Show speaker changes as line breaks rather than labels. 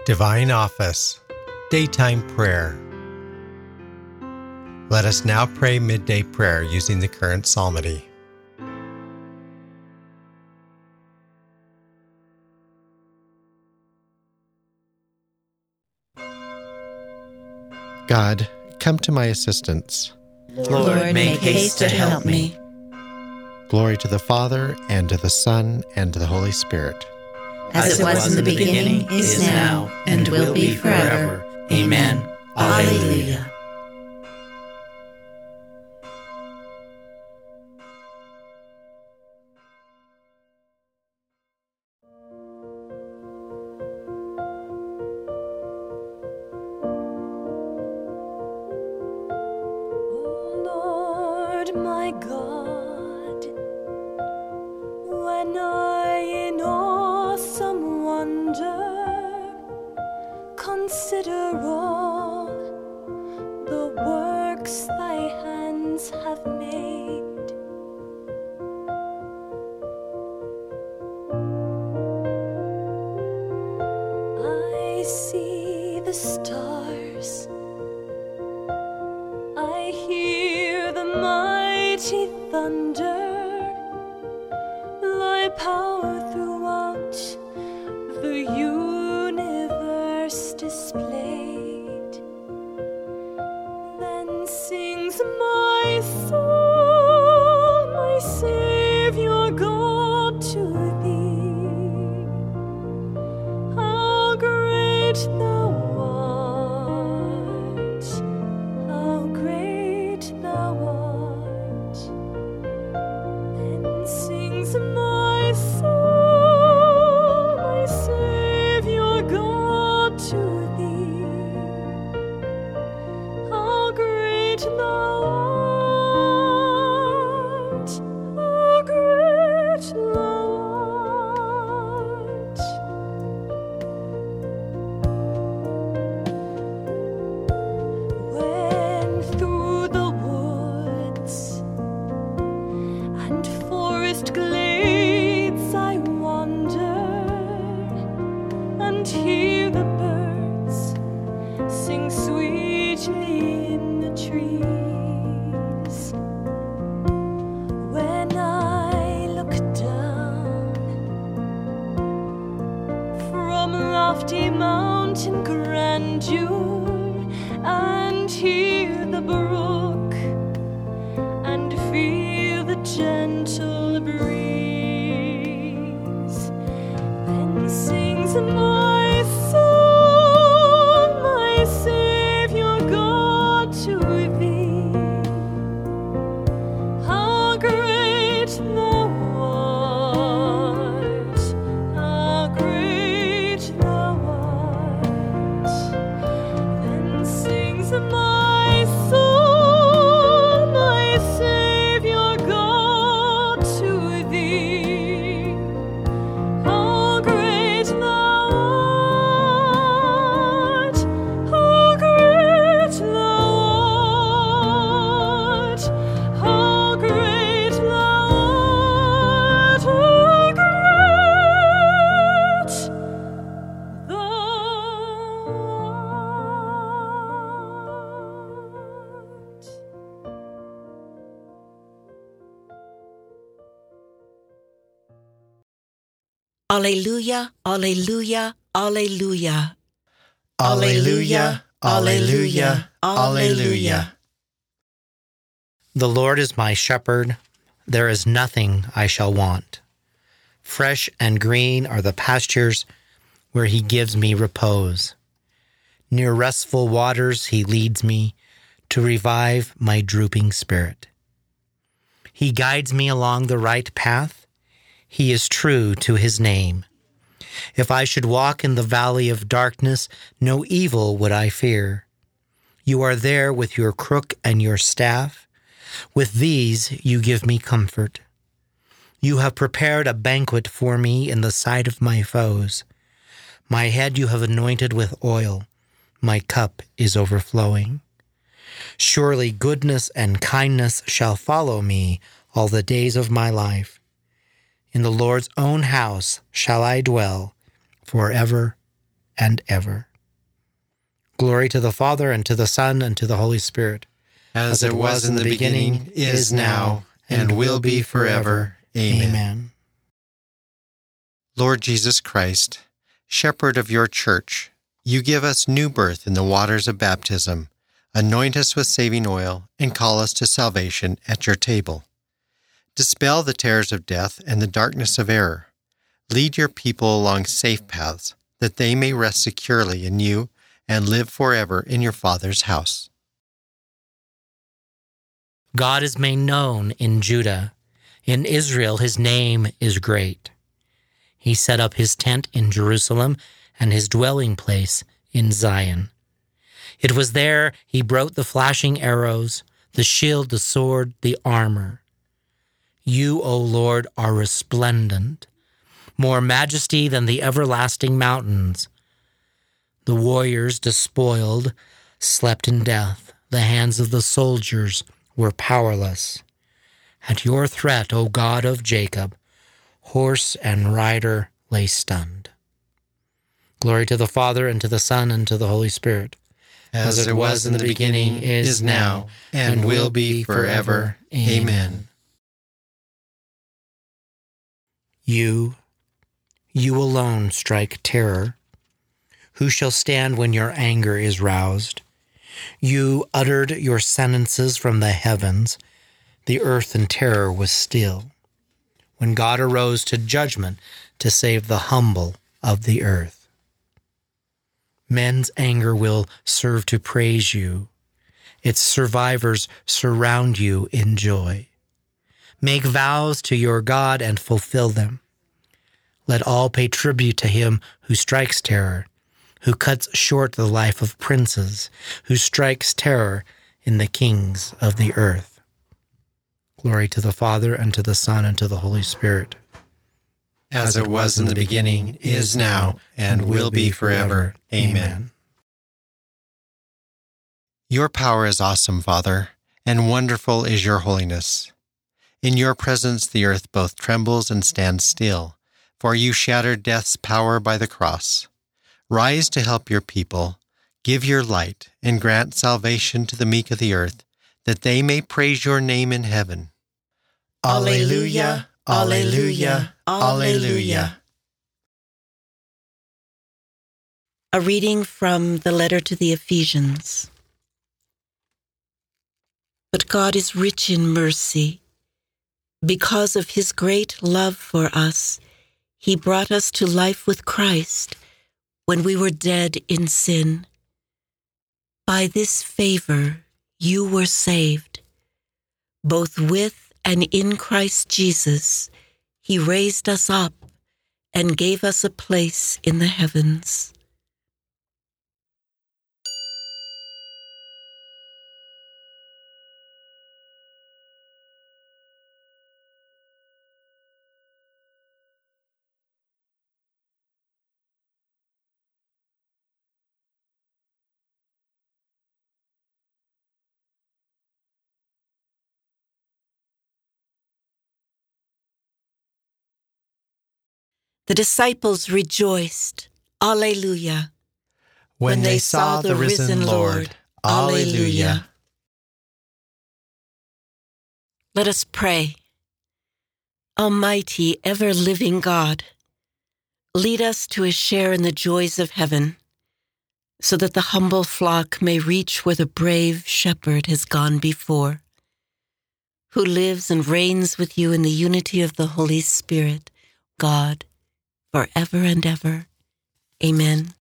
Divine Office, Daytime Prayer. Let us now pray midday prayer using the current psalmody. God, come to my assistance.
Lord, make haste to help me.
Glory to the Father, and to the Son, and to the Holy Spirit.
As it was in the beginning, is now, and will be forever. Amen. Alleluia.
My God, when I in awesome wonder consider all the works thy hands have made, I see the stars, I hear the mighty thunder, thy power throughout the universe displayed. Then sings my soul, my Savior God, to thee. How great thou art, how great thou art. Then sings my soul, my Savior God, to thee. How great thou art, how great thou art. When through the woods and forest glades I wander and hear the birds sing sweetly in the trees. When I look down from lofty mountain grandeur and hear the brook and feel the gentle breeze, then sings my soul, my Savior God, to thee. How great thou art, how great thou art. Then sings my soul, my Savior God, to thee. How great thou art, how great thou art, how great thou art, how great thou art.
Alleluia, alleluia, alleluia.
Alleluia, alleluia, alleluia.
The Lord is my shepherd, there is nothing I shall want. Fresh and green are the pastures where he gives me repose. Near restful waters he leads me to revive my drooping spirit. He guides me along the right path. He is true to his name. If I should walk in the valley of darkness, no evil would I fear. You are there with your crook and your staff. With these you give me comfort. You have prepared a banquet for me in the sight of my foes. My head you have anointed with oil. My cup is overflowing. Surely goodness and kindness shall follow me all the days of my life. In the Lord's own house shall I dwell forever and ever. Glory to the Father, and to the Son, and to the Holy Spirit.
As it was in the beginning, is now, and will be forever. Amen. Lord Jesus Christ, Shepherd of your Church, you give us new birth in the waters of baptism, anoint us with saving oil, and call us to salvation at your table. Dispel the terrors of death and the darkness of error. Lead your people along safe paths, that they may rest securely in you and live forever in your Father's house.
God is made known in Judah. In Israel his name is great. He set up his tent in Jerusalem and his dwelling place in Zion. It was there he broke the flashing arrows, the shield, the sword, the armor. You, O Lord, are resplendent, more majesty than the everlasting mountains. The warriors despoiled slept in death. The hands of the soldiers were powerless. At your threat, O God of Jacob, horse and rider lay stunned. Glory to the Father, and to the Son, and to the Holy Spirit.
As it was in the beginning, is now, and will be forever. Amen.
You alone strike terror. Who shall stand when your anger is roused? You uttered your sentences from the heavens. The earth in terror was still, when God arose to judgment to save the humble of the earth. Men's anger will serve to praise you. Its survivors surround you in joy. Make vows to your God and fulfill them. Let all pay tribute to him who strikes terror, who cuts short the life of princes, who strikes terror in the kings of the earth. Glory to the Father, and to the Son, and to the Holy Spirit.
As it was in the beginning, is now, and will be forever. Amen. Your power is awesome, Father, and wonderful is your holiness. In your presence the earth both trembles and stands still, for you shattered death's power by the cross. Rise to help your people, give your light, and grant salvation to the meek of the earth, that they may praise your name in heaven.
Alleluia, alleluia, alleluia. A reading from the letter to the Ephesians. But God is rich in mercy. Because of his great love for us, he brought us to life with Christ when we were dead in sin. By this favor you were saved. Both with and in Christ Jesus, he raised us up and gave us a place in the heavens. The disciples rejoiced, Alleluia, when they saw the risen Lord. Alleluia. Let us pray. Almighty, ever-living God, lead us to a share in the joys of heaven, so that the humble flock may reach where the brave shepherd has gone before, who lives and reigns with you in the unity of the Holy Spirit, God, forever and ever. Amen.